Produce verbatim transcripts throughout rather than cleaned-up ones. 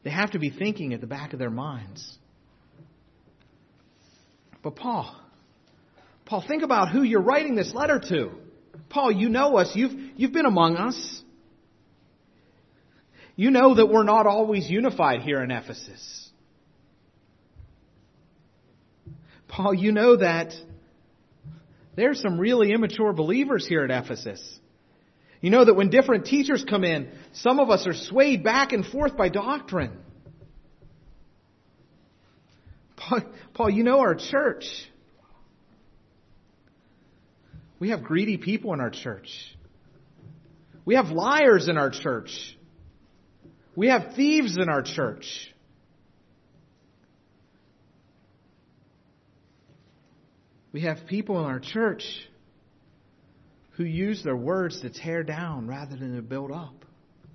They have to be thinking at the back of their minds. But Paul, Paul, think about who you're writing this letter to. Paul, you know us. You've, you've been among us. You know that we're not always unified here in Ephesus. Paul, you know that there's some really immature believers here at Ephesus. You know that when different teachers come in, some of us are swayed back and forth by doctrine. Paul, Paul, you know our church. We have greedy people in our church. We have liars in our church. We have thieves in our church. We have people in our church who use their words to tear down rather than to build up.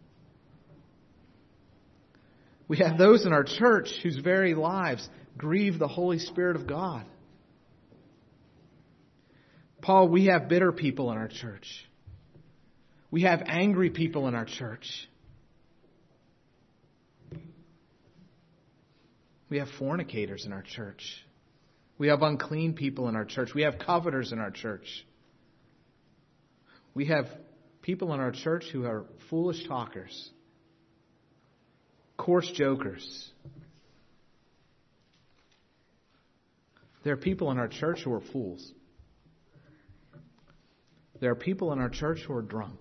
We have those in our church whose very lives grieve the Holy Spirit of God. Paul, we have bitter people in our church. We have angry people in our church. We have fornicators in our church. We have unclean people in our church. We have coveters in our church. We have people in our church who are foolish talkers, coarse jokers. There are people in our church who are fools. There are people in our church who are drunk.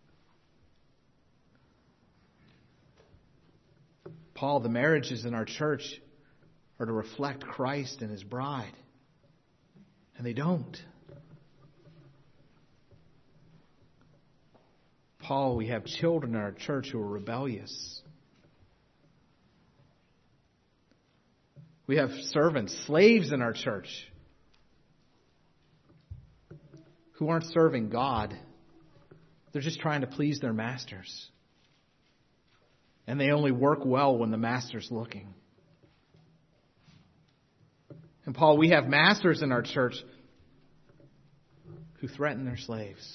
Paul, the marriages in our church are to reflect Christ and His bride. And they don't. Paul, we have children in our church who are rebellious. We have servants, slaves in our church who aren't serving God. They're just trying to please their masters. And they only work well when the master's looking. And Paul, we have masters in our church who threaten their slaves.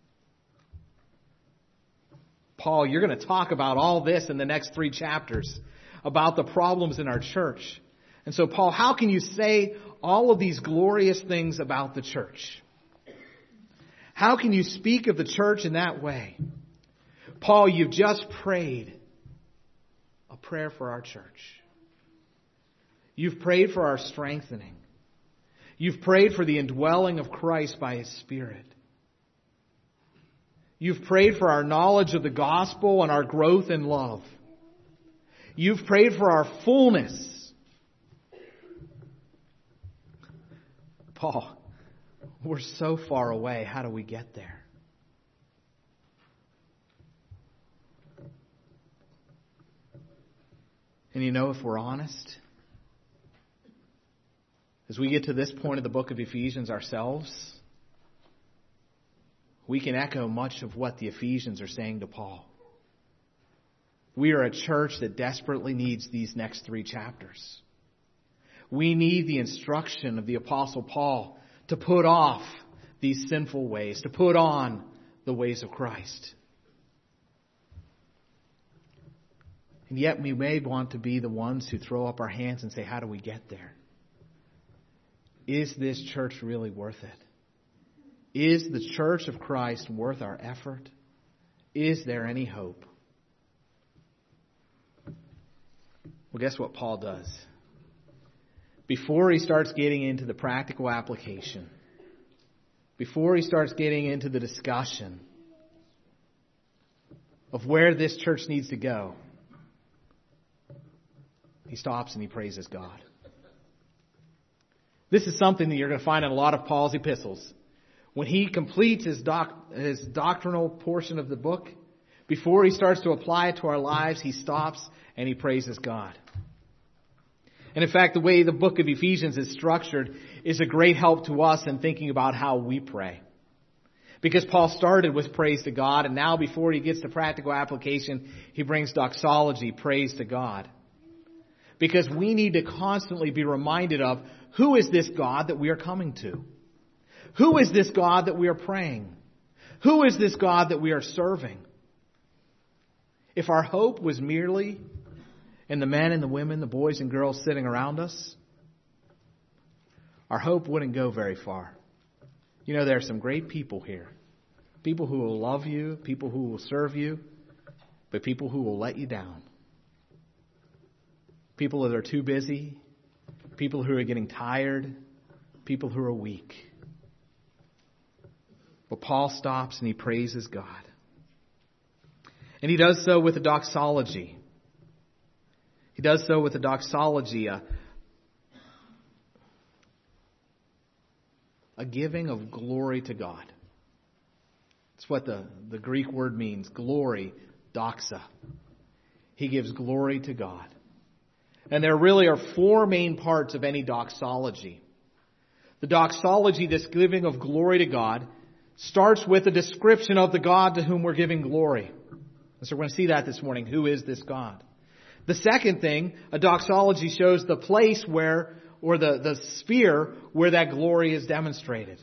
Paul, you're going to talk about all this in the next three chapters, about the problems in our church. And so, Paul, how can you say all of these glorious things about the church? How can you speak of the church in that way? Paul, you've just prayed a prayer for our church. You've prayed for our strengthening. You've prayed for the indwelling of Christ by His Spirit. You've prayed for our knowledge of the gospel and our growth in love. You've prayed for our fullness. Paul, we're so far away. How do we get there? And you know, if we're honest, as we get to this point of the book of Ephesians ourselves, we can echo much of what the Ephesians are saying to Paul. We are a church that desperately needs these next three chapters. We need the instruction of the Apostle Paul to put off these sinful ways, to put on the ways of Christ. And yet we may want to be the ones who throw up our hands and say, how do we get there? Is this church really worth it? Is the church of Christ worth our effort? Is there any hope? Well, guess what Paul does? Before he starts getting into the practical application, before he starts getting into the discussion of where this church needs to go, he stops and he praises God. This is something that you're going to find in a lot of Paul's epistles. When he completes his, doc, his doctrinal portion of the book, before he starts to apply it to our lives, he stops and he praises God. And in fact, the way the book of Ephesians is structured is a great help to us in thinking about how we pray. Because Paul started with praise to God, and now before he gets to practical application, he brings doxology, praise to God. Because we need to constantly be reminded of, who is this God that we are coming to? Who is this God that we are praying? Who is this God that we are serving? If our hope was merely and the men and the women, the boys and girls sitting around us, our hope wouldn't go very far. You know, there are some great people here. People who will love you, people who will serve you, but people who will let you down. People that are too busy, people who are getting tired, people who are weak. But Paul stops and he praises God. And he does so with a doxology. He does so with a doxology, a, a giving of glory to God. That's what the, the Greek word means, glory, doxa. He gives glory to God. And there really are four main parts of any doxology. The doxology, this giving of glory to God, starts with a description of the God to whom we're giving glory. And so we're going to see that this morning. Who is this God? The second thing, a doxology shows the place where, or the, the sphere where that glory is demonstrated.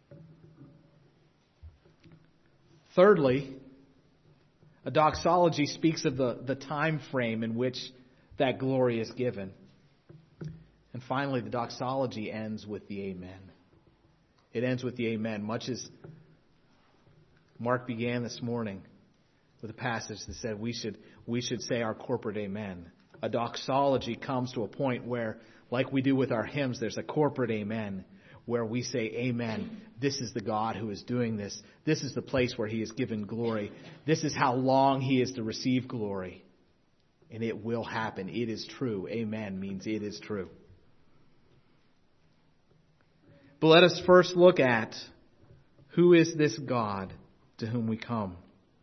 Thirdly, a doxology speaks of the, the time frame in which that glory is given. And finally, the doxology ends with the amen. It ends with the amen, much as Mark began this morning with a passage that said we should we should say our corporate amen. A doxology comes to a point where, like we do with our hymns, there's a corporate amen where we say, amen, this is the God who is doing this. This is the place where he is given glory. This is how long he is to receive glory. And it will happen. It is true. Amen means it is true. But let us first look at who is this God to whom we come.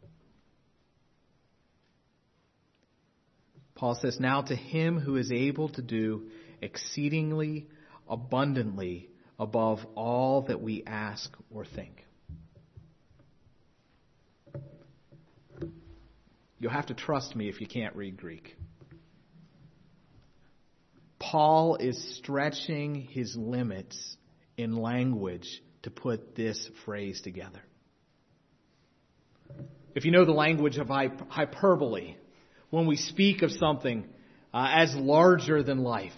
Paul says, now to him who is able to do exceedingly abundantly above all that we ask or think. You'll have to trust me if you can't read Greek. Paul is stretching his limits in language to put this phrase together. If you know the language of hyperbole, when we speak of something uh, as larger than life,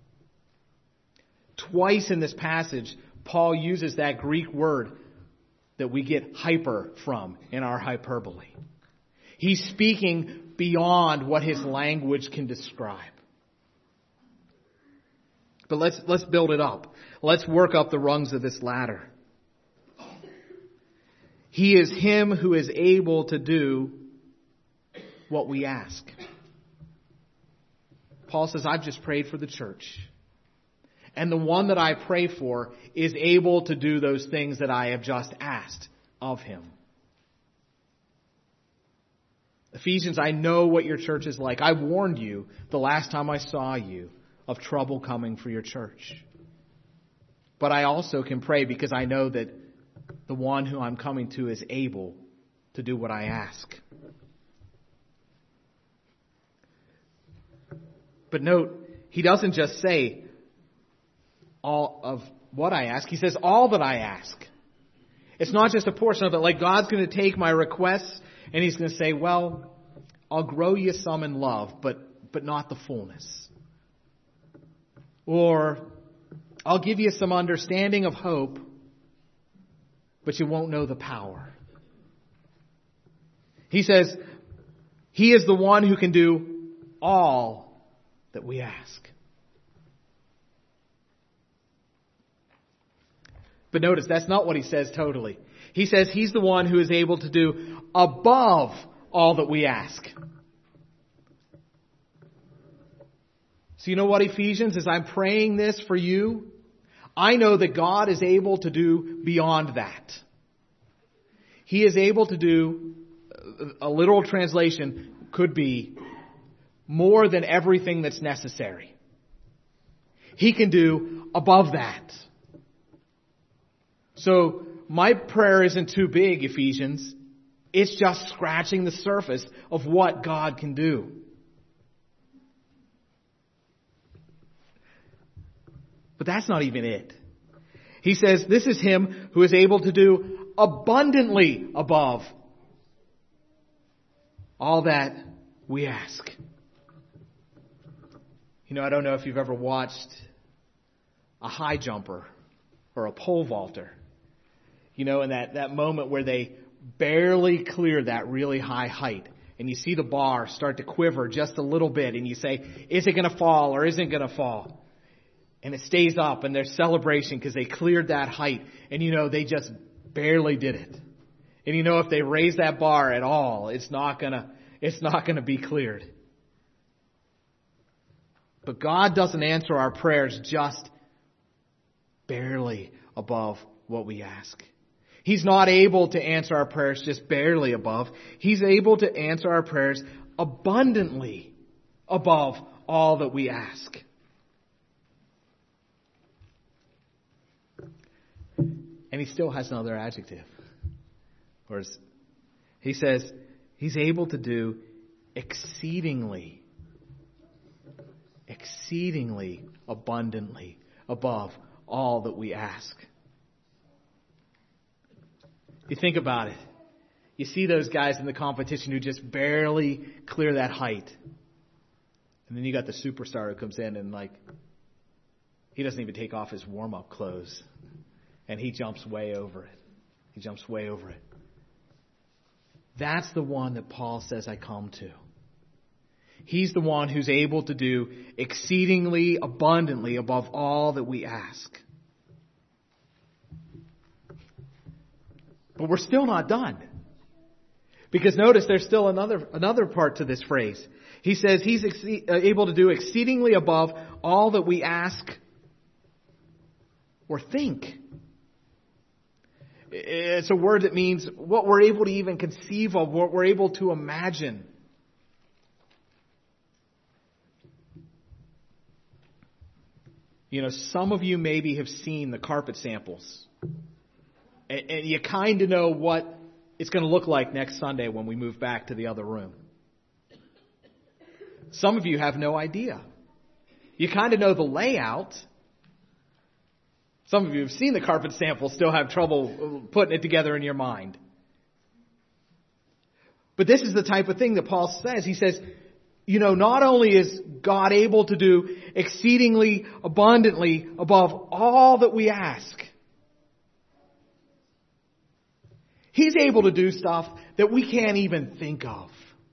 twice in this passage, Paul uses that Greek word that we get hyper from in our hyperbole. He's speaking beyond what his language can describe. But let's let's build it up. Let's work up the rungs of this ladder. He is him who is able to do what we ask. Paul says, I've just prayed for the church. And the one that I pray for is able to do those things that I have just asked of him. Ephesians, I know what your church is like. I warned you the last time I saw you of trouble coming for your church. But I also can pray because I know that the one who I'm coming to is able to do what I ask. But note, he doesn't just say all of what I ask. He says all that I ask. It's not just a portion of it. Like God's going to take my requests and he's going to say, well, I'll grow you some in love, but, but not the fullness. Or I'll give you some understanding of hope, but you won't know the power. He says, he is the one who can do all that we ask. But notice, that's not what he says totally. He says he's the one who is able to do above all that we ask. So you know what, Ephesians, as I'm praying this for you, I know that God is able to do beyond that. He is able to do, a literal translation could be, more than everything that's necessary. He can do above that. So my prayer isn't too big, Ephesians. It's just scratching the surface of what God can do. But that's not even it. He says this is him who is able to do abundantly above all that we ask. You know, I don't know if you've ever watched a high jumper or a pole vaulter. You know, in that, that moment where they barely clear that really high height. And you see the bar start to quiver just a little bit. And you say, is it going to fall or isn't it going to fall? And it stays up and there's celebration because they cleared that height. And you know, they just barely did it. And you know, if they raise that bar at all, it's not going to, it's not going to be cleared. But God doesn't answer our prayers just barely above what we ask. He's not able to answer our prayers just barely above. He's able to answer our prayers abundantly above all that we ask. And he still has another adjective. Whereas he says he's able to do exceedingly, exceedingly abundantly above all that we ask. You think about it. You see those guys in the competition who just barely clear that height. And then you got the superstar who comes in and like, he doesn't even take off his warm-up clothes. And he jumps way over it. He jumps way over it. That's the one that Paul says I come to. He's the one who's able to do exceedingly abundantly above all that we ask. But we're still not done. Because notice there's still another another part to this phrase. He says he's ex- able to do exceedingly above all that we ask or think. It's a word that means what we're able to even conceive of, what we're able to imagine. You know, some of you maybe have seen the carpet samples. And, and you kind of know what it's going to look like next Sunday when we move back to the other room. Some of you have no idea. You kind of know the layout. Some of you have seen the carpet sample, still have trouble putting it together in your mind. But this is the type of thing that Paul says. He says, you know, not only is God able to do exceedingly abundantly above all that we ask, He's able to do stuff that we can't even think of.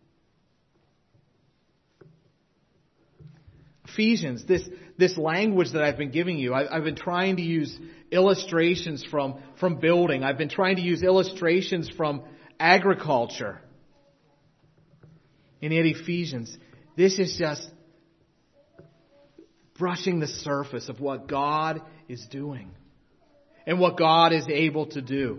Ephesians, this, this language that I've been giving you, I, I've been trying to use illustrations from, from building. I've been trying to use illustrations from agriculture. And yet Ephesians, this is just brushing the surface of what God is doing and what God is able to do.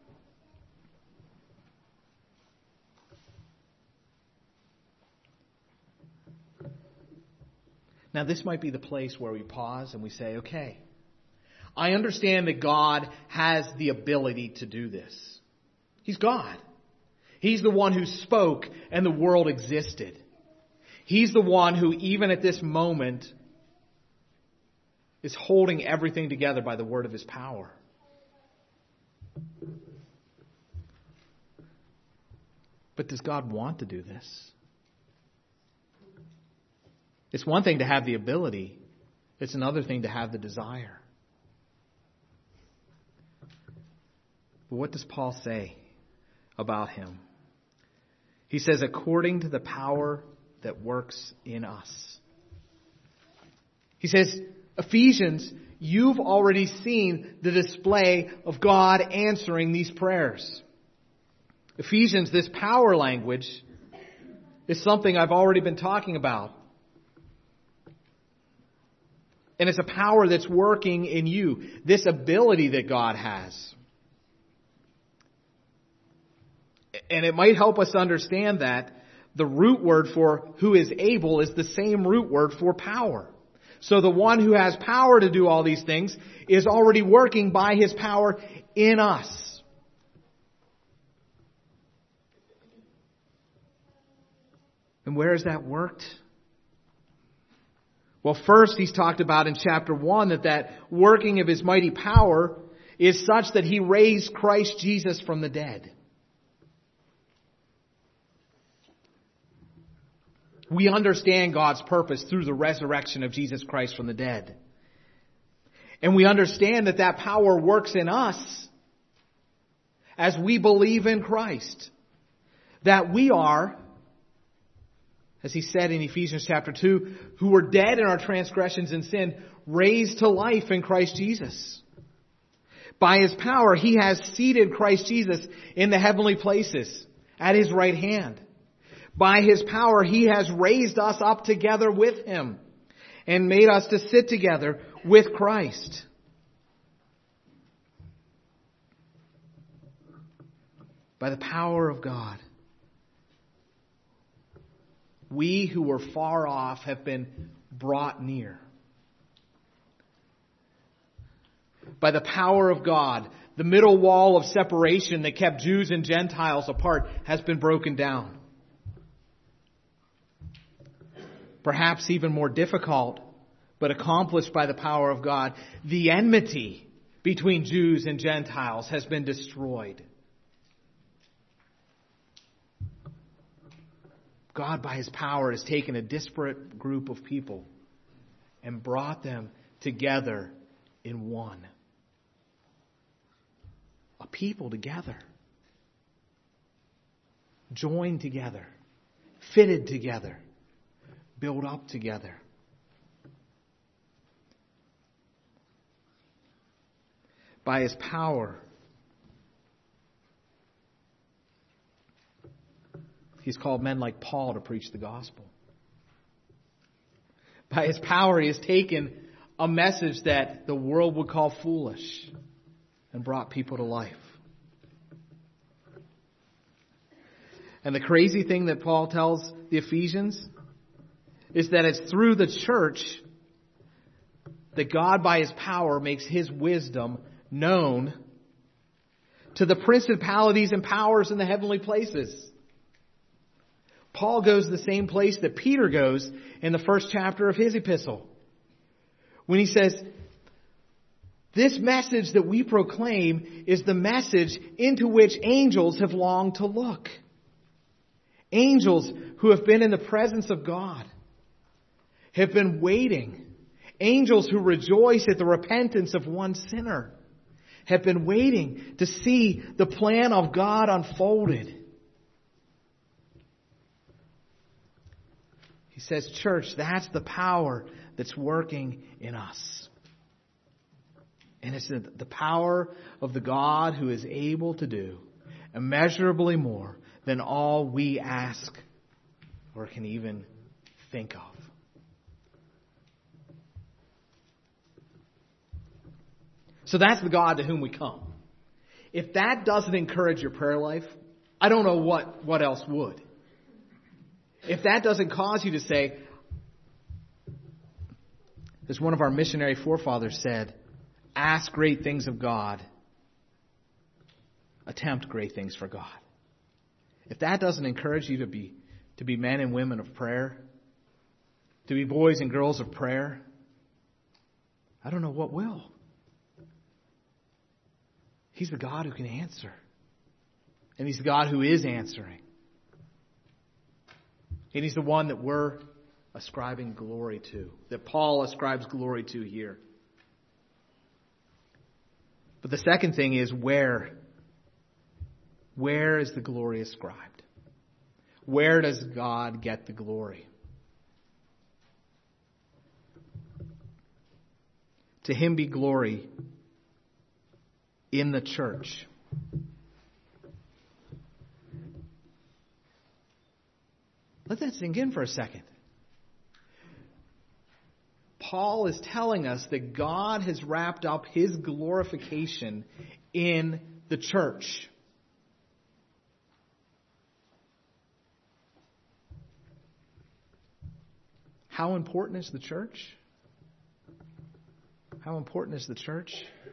Now, this might be the place where we pause and we say, okay, I understand that God has the ability to do this. He's God. He's the one who spoke and the world existed. He's the one who, even at this moment, is holding everything together by the word of His power. But does God want to do this? It's one thing to have the ability. It's another thing to have the desire. But what does Paul say about Him? He says, according to the power that works in us. He says, Ephesians, you've already seen the display of God answering these prayers. Ephesians, this power language, is something I've already been talking about. And it's a power that's working in you. This ability that God has. And it might help us understand that the root word for who is able is the same root word for power. So the one who has power to do all these things is already working by His power in us. And where has that worked? Well, first He's talked about in chapter one that that working of His mighty power is such that He raised Christ Jesus from the dead. We understand God's purpose through the resurrection of Jesus Christ from the dead. And we understand that that power works in us as we believe in Christ. That we are, as he said in Ephesians chapter two, who were dead in our transgressions and sin, raised to life in Christ Jesus. By his power, he has seated Christ Jesus in the heavenly places at his right hand. By his power, he has raised us up together with him and made us to sit together with Christ. By the power of God, we who were far off have been brought near. By the power of God, the middle wall of separation that kept Jews and Gentiles apart has been broken down. Perhaps even more difficult, but accomplished by the power of God, the enmity between Jews and Gentiles has been destroyed. God, by his power, has taken a disparate group of people and brought them together in one. A people together. Joined together. Fitted together. Built up together. By his power, he's called men like Paul to preach the gospel. By his power, he has taken a message that the world would call foolish and brought people to life. And the crazy thing that Paul tells the Ephesians is that it's through the church that God, by his power, makes his wisdom known to the principalities and powers in the heavenly places. Paul goes the same place that Peter goes in the first chapter of his epistle, when he says, this message that we proclaim is the message into which angels have longed to look. Angels who have been in the presence of God have been waiting. Angels who rejoice at the repentance of one sinner have been waiting to see the plan of God unfolded. He says, church, that's the power that's working in us. And it's the power of the God who is able to do immeasurably more than all we ask or can even think of. So that's the God to whom we come. If that doesn't encourage your prayer life, I don't know what, what else would. If that doesn't cause you to say, as one of our missionary forefathers said, ask great things of God, attempt great things for God. If that doesn't encourage you to be to be men and women of prayer, to be boys and girls of prayer, I don't know what will. He's the God who can answer. And he's the God who is answering. And he's the one that we're ascribing glory to, that Paul ascribes glory to here. But the second thing is where. Where is the glory ascribed? Where does God get the glory? To him be glory in the church. Let that sink in for a second. Paul is telling us that God has wrapped up his glorification in the church. How important is the church? How important is the church?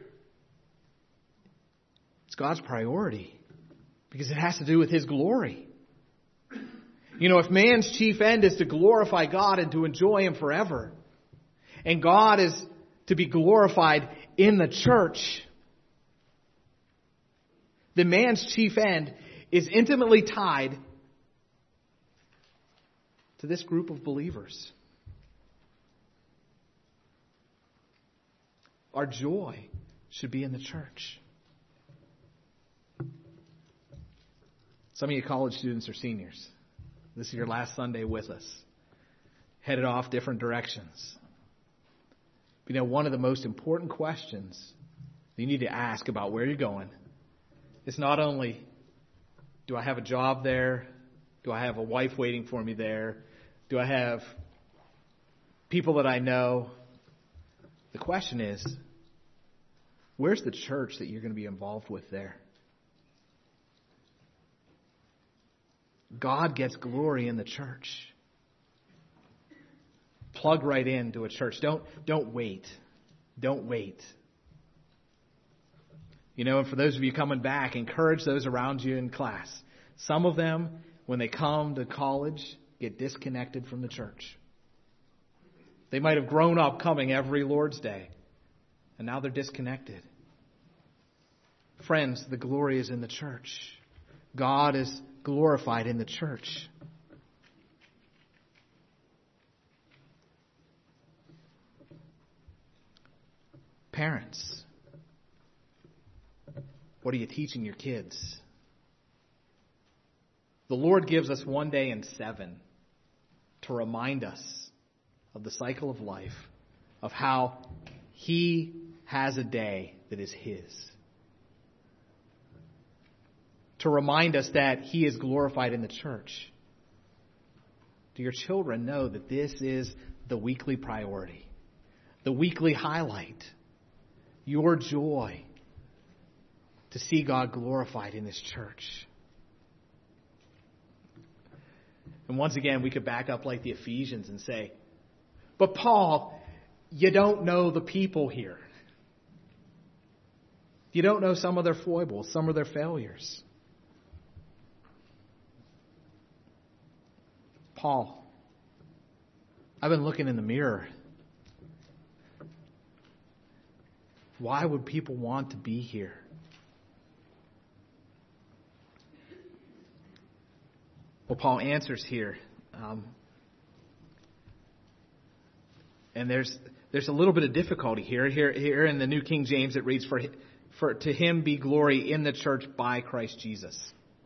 It's God's priority because it has to do with his glory. You know, if man's chief end is to glorify God and to enjoy him forever, and God is to be glorified in the church, then man's chief end is intimately tied to this group of believers. Our joy should be in the church. Some of you college students are seniors. This is your last Sunday with us. Headed off different directions. You know, one of the most important questions you need to ask about where you're going is not only, do I have a job there? Do I have a wife waiting for me there? Do I have people that I know? The question is, where's the church that you're going to be involved with there? God gets glory in the church. Plug right into a church. Don't, don't wait. Don't wait. You know, and for those of you coming back, encourage those around you in class. Some of them, when they come to college, get disconnected from the church. They might have grown up coming every Lord's Day, and now they're disconnected. Friends, the glory is in the church. God is glorified in the church. Parents, what are you teaching your kids? The Lord gives us one day in seven to remind us of the cycle of life, of how He has a day that is His. To remind us that He is glorified in the church. Do your children know that this is the weekly priority? The weekly highlight? Your joy to see God glorified in this church. And once again, we could back up like the Ephesians and say, but Paul, you don't know the people here. You don't know some of their foibles, some of their failures. Paul, I've been looking in the mirror. Why would people want to be here? Well, Paul answers here. Um, and there's there's a little bit of difficulty here. Here, here in the New King James, it reads, for, for to Him be glory in the church by Christ Jesus.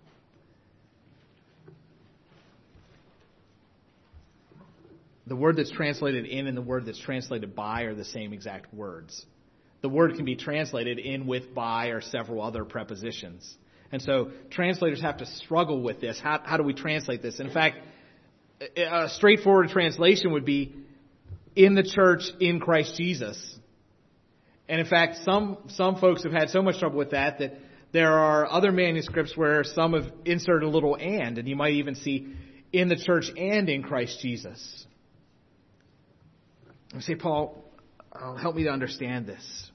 The word that's translated in and the word that's translated by are the same exact words. The word can be translated in, with, by, or several other prepositions. And so translators have to struggle with this. How, how do we translate this? In fact, a straightforward translation would be in the church in Christ Jesus. And in fact, some, some folks have had so much trouble with that that there are other manuscripts where some have inserted a little and, and you might even see in the church and in Christ Jesus. I say, Paul, oh, help me to understand this.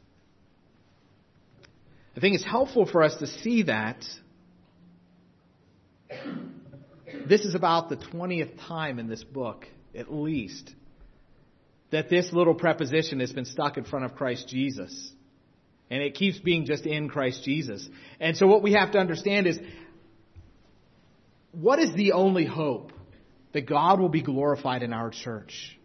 I think it's helpful for us to see that this is about the twentieth time in this book, at least, that this little preposition has been stuck in front of Christ Jesus. And it keeps being just in Christ Jesus. And so what we have to understand is, what is the only hope that God will be glorified in our church?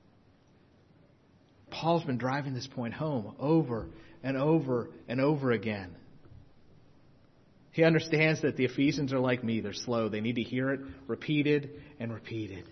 Paul's been driving this point home over and over and over again. He understands that the Ephesians are like me. They're slow. They need to hear it repeated and repeated.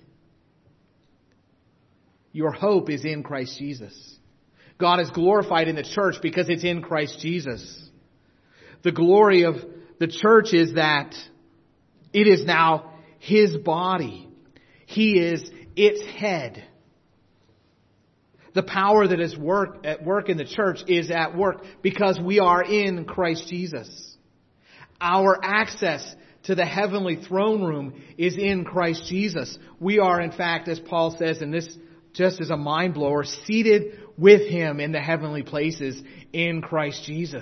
Your hope is in Christ Jesus. God is glorified in the church because it's in Christ Jesus. The glory of the church is that it is now His body. He is its head. The power that is work at work in the church is at work because we are in Christ Jesus. Our access to the heavenly throne room is in Christ Jesus. We are, in fact, as Paul says, and this just as a mind blower, seated with Him in the heavenly places in Christ Jesus.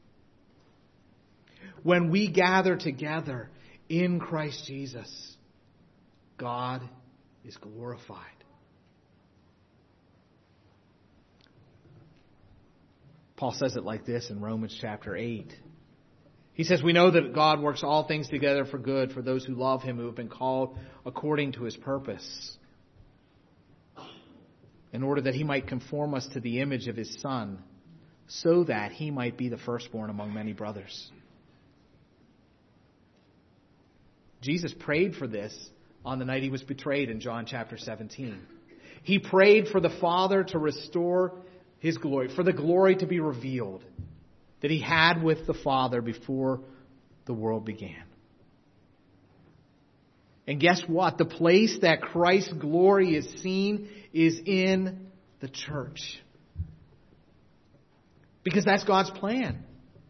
When we gather together in Christ Jesus, God is glorified. Paul says it like this in Romans chapter eight. He says, we know that God works all things together for good for those who love him, who have been called according to his purpose, in order that he might conform us to the image of his Son, so that he might be the firstborn among many brothers. Jesus prayed for this on the night he was betrayed in John chapter seventeen. He prayed for the Father to restore his glory, for the glory to be revealed that he had with the Father before the world began. And guess what? The place that Christ's glory is seen is in the church. Because that's God's plan.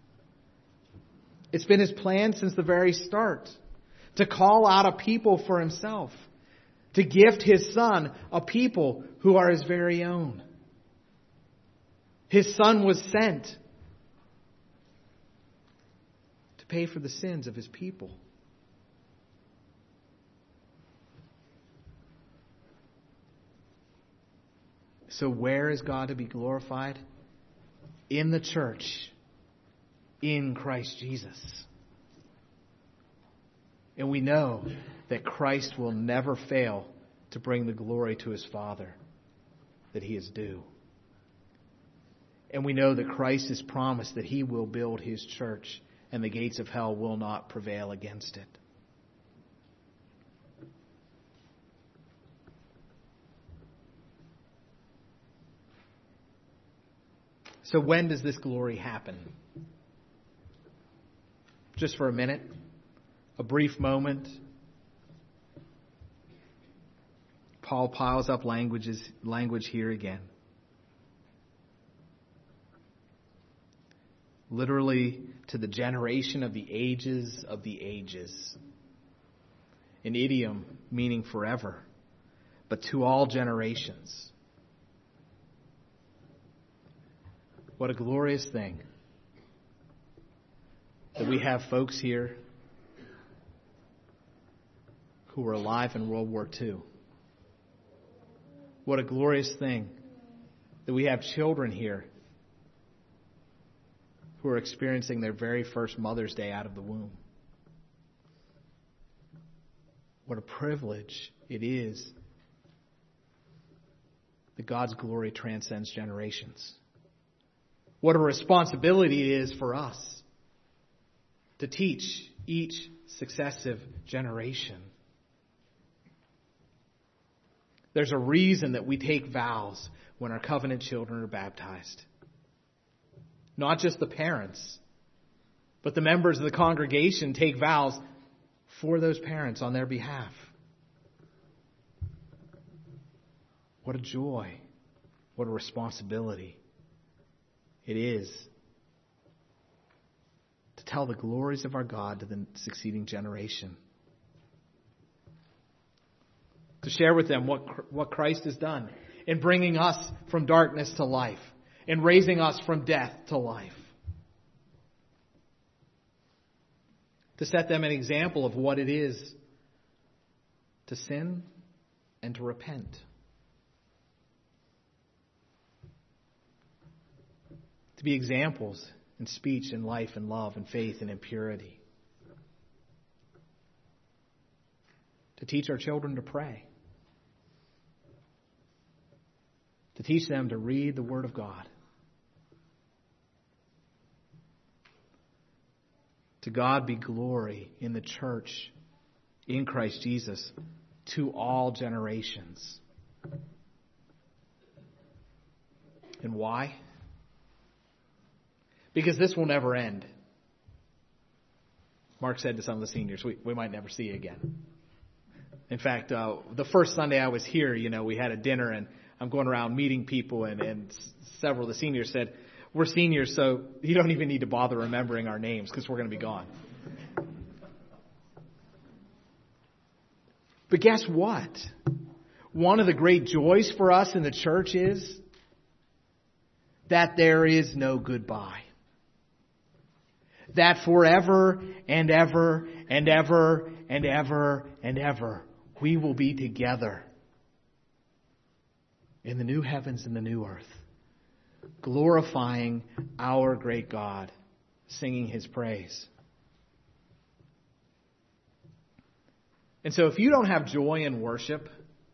It's been his plan since the very start. To call out a people for himself. To gift his Son a people who are his very own. His Son was sent to pay for the sins of his people. So where is God to be glorified? In the church, in Christ Jesus. And we know that Christ will never fail to bring the glory to his Father that he is due. And we know that Christ has promised that he will build his church and the gates of hell will not prevail against it. So when does this glory happen? Just for a minute, a brief moment. Paul piles up languages, language here again. Literally, to the generation of the ages of the ages. An idiom meaning forever, but to all generations. What a glorious thing that we have folks here who were alive in World War Two. What a glorious thing that we have children here who are experiencing their very first Mother's Day out of the womb. What a privilege it is that God's glory transcends generations. What a responsibility it is for us to teach each successive generation. There's a reason that we take vows when our covenant children are baptized. Not just the parents, but the members of the congregation take vows for those parents on their behalf. What a joy. What a responsibility it is to tell the glories of our God to the succeeding generation. To share with them what, what Christ has done in bringing us from darkness to life, in raising us from death to life. To set them an example of what it is to sin and to repent. To be examples in speech and life and love and faith and in purity. To teach our children to pray. To teach them to read the Word of God. To God be glory in the church, in Christ Jesus, to all generations. And why? Because this will never end. Mark said to some of the seniors, we, we might never see you again. In fact, uh, the first Sunday I was here, you know, we had a dinner and I'm going around meeting people and, and several of the seniors said, we're seniors, so you don't even need to bother remembering our names because we're going to be gone. But guess what? One of the great joys for us in the church is that there is no goodbye. That forever and ever and ever and ever and ever we will be together in the new heavens and the new earth, glorifying our great God, singing His praise. And so if you don't have joy in worship,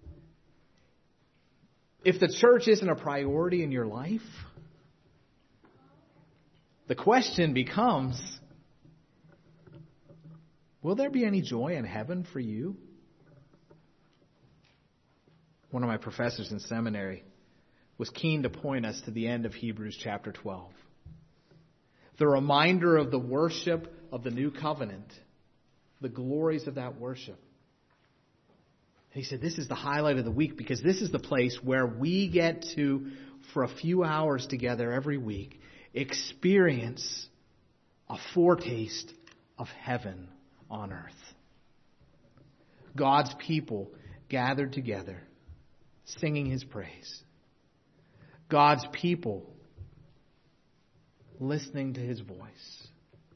if the church isn't a priority in your life, the question becomes, will there be any joy in heaven for you? One of my professors in seminary was keen to point us to the end of Hebrews chapter twelve. The reminder of the worship of the new covenant, the glories of that worship. And he said, this is the highlight of the week because this is the place where we get to, for a few hours together every week, experience a foretaste of heaven on earth. God's people gathered together, singing His praise. God's people listening to His voice.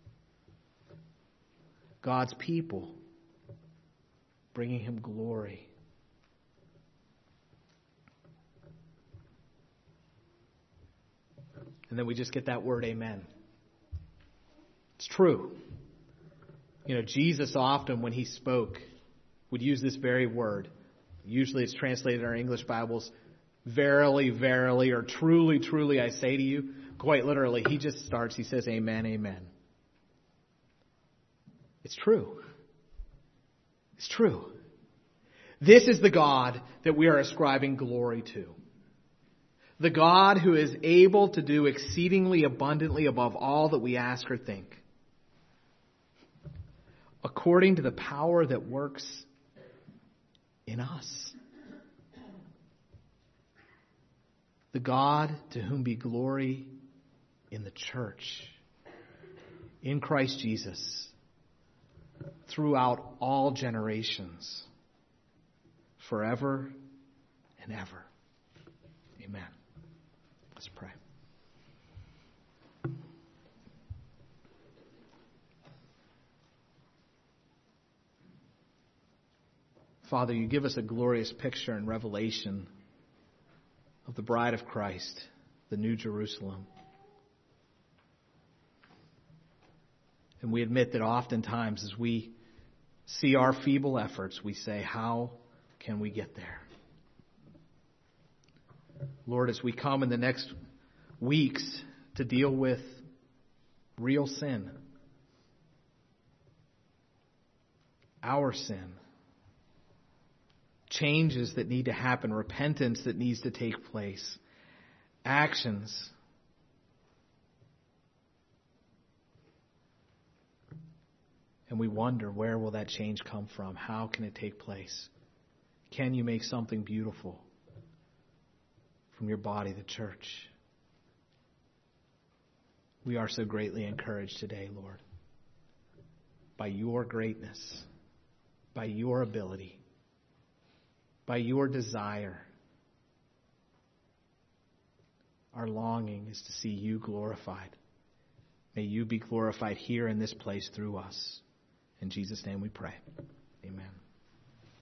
God's people bringing Him glory. And then we just get that word, amen. It's true. You know, Jesus often, when He spoke, would use this very word. Usually it's translated in our English Bibles, verily, verily, or truly, truly, I say to you. Quite literally, He just starts, He says, amen, amen. It's true. It's true. This is the God that we are ascribing glory to. The God who is able to do exceedingly abundantly above all that we ask or think, according to the power that works in us. The God to whom be glory in the church, in Christ Jesus, throughout all generations, forever and ever. Amen. Let's pray. Father, you give us a glorious picture in Revelation of the bride of Christ, the New Jerusalem. And we admit that oftentimes as we see our feeble efforts, we say, how can we get there? Lord, as we come in the next weeks to deal with real sin, our sin, changes that need to happen, repentance that needs to take place, actions, and we wonder, where will that change come from? How can it take place? Can you make something beautiful from your body, the church? We are so greatly encouraged today, Lord, by your greatness, by your ability, by your desire. Our longing is to see you glorified. May you be glorified here in this place through us. In Jesus' name we pray. Amen.